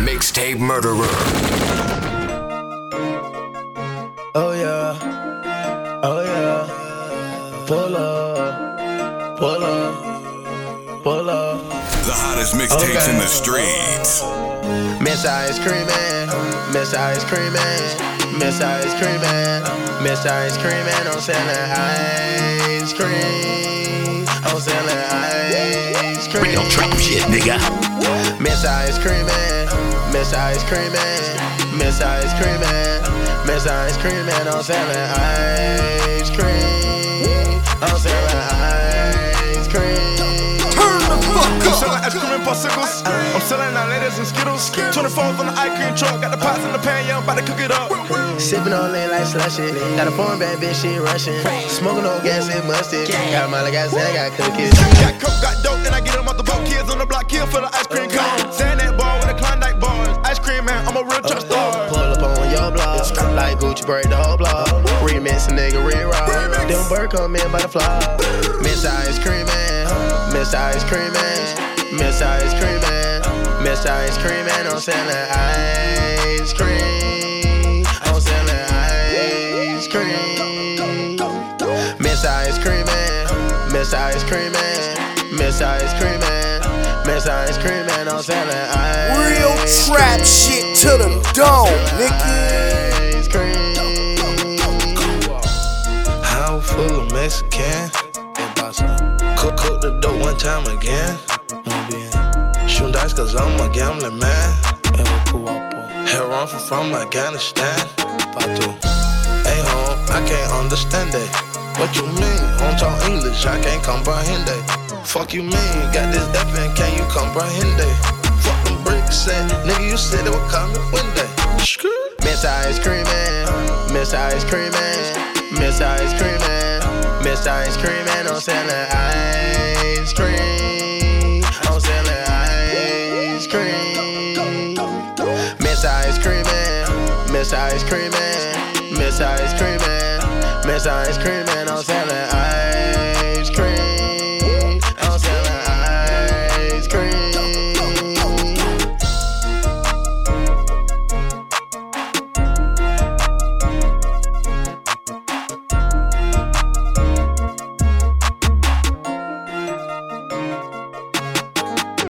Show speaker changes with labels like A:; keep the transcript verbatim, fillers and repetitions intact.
A: Mixtape Murderer.
B: Oh yeah, oh yeah. Pull up, pull up, pull up.
A: The hottest mixtapes
B: Okay.
A: in the streets.
B: Miss Ice Cream Man, Miss Ice Cream Man, Miss Ice Cream Man, Miss Ice Cream Man. I'm selling ice cream. I'm selling ice cream.
C: Real trap shit, nigga.
B: Miss Ice Cream Man, Miss Ice Cream Man, Miss Ice Cream Man, Miss Ice Cream Man. I'm selling ice cream. I'm selling ice cream.
C: Turn the fuck
D: I'm
C: up.
D: selling ice cream and popsicles. I'm selling out ladies and Skittles. twenty-fours on the ice cream truck. Got the pots in the pan, yeah, I'm about to cook it up.
B: Sippin' on lean like slushy. Got a foreign bad bitch, she Russian. Smoking on gas and mustard. Got Molly, got Zan, got cookies.
D: Got coke, got dope, and I get them off the boat. Kids on the block, kill for the ice cream cone. Saying that ball with the Klondike bars. Ice cream man, I'm a real trap star.
B: Pull up on your block, like Gucci, break the whole block. Remix a nigga, re-rock. Them bird come in by the fly. Miss Ice Cream Man, Miss Ice Cream Man, Miss Ice Cream Man, Miss Ice Cream Man. I'm selling ice cream. I'm selling ice cream. Miss Ice Cream Man, Miss Ice Cream Man, Miss Ice Cream Man, Miss Ice Cream Man. I'm selling ice
C: Real trap shit to the dome, nigga.
B: ice cream.
E: House full of Mexican. Cook, cook the dope one time again. Shooting dice cause I'm a gambling man. Hair on from, from Afghanistan. Hey home, I can't understand that. What you mean? Don't talk English, I can't comprehend that. Fuck you mean? Got this F and can you comprehend that? Fuck them bricks set, nigga you said it would come one day.
B: Miss Ice Cream Man, Miss Ice Cream Man, Miss Ice Cream Man, Miss Ice Cream Man. I'm selling ice cream. I'm selling ice cream. Miss Ice Cream Man, Miss Ice Cream Man, Miss Ice Cream Man, Miss Ice Cream Man. I'm selling ice